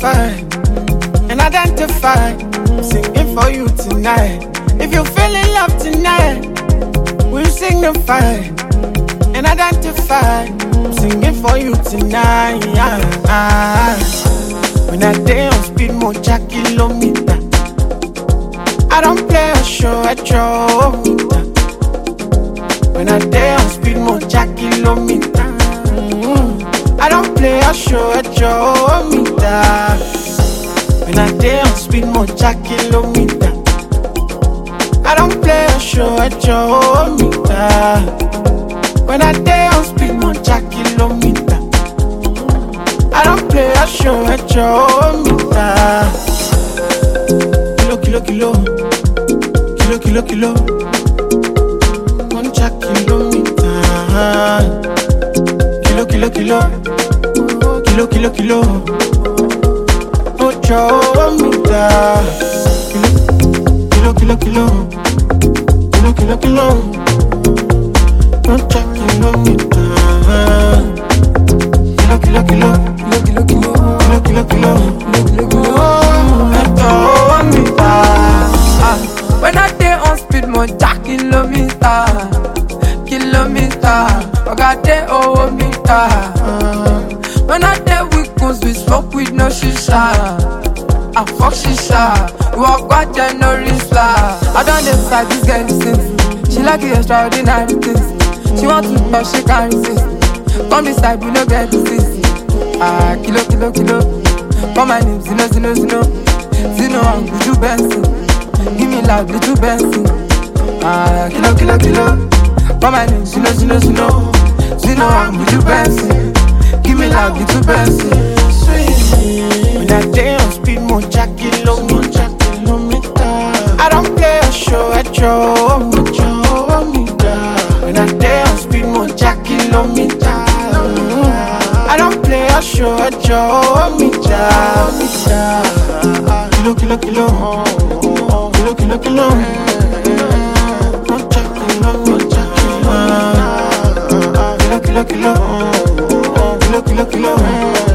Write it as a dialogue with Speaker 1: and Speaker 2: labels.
Speaker 1: quantify and identify. I'm singing for you tonight. If you feel in love tonight, we'll signify and identify. I'm singing for you tonight. When I day on speed, mocha kilometer. I don't play a show at your meter. When I day on speed, mocha kilometer. I don't play a show at your meter. When I day on speed, mocha kilometer. I don't play a show at your meter. When I day on speed, mocha kilometer. I don't play a show at your meter. Kilo, kilo, kilo, kilo, kilo, mocha kilometer. Kilo, kilo, kilo, kilo, kilo, kilo, mocha meter. Kilo, kilo, kilo, kilo, kilo, kilo, mocha kilometer. Kilo, kilo, kilo, kilo, kilo, kilo, kilo, kilo, mocha meter.
Speaker 2: When I day on speed, mocha kilometer, kilometer. I got day over meter. When I day with guns, we smoke with no shisha. I fuck shisha. We walk back there, no risla. I don't decide this girl is sinful. She like the extraordinary things. She want to but she can't resist. Come beside, we no get disease. Kilo, kilo, kilo. For my name, Zino, Zino, Zino. Zino, I'm Buju Benson. Give me loud, little Benson. Kilo, kilo, kilo. For my name, Zino, Zino, Zino. Zino, I'm Buju Benson. Give me loud, little Benson.
Speaker 1: When I day on speed, mocha kilometer. I don't play a show at your meter. When I day on speed, mocha kilometer. I don't play a show at your meter. Kilo, kilo, kilo, kilo, kilo, kilo, mocha kilometer. Kilo, kilo, kilo, kilo, kilo, kilo.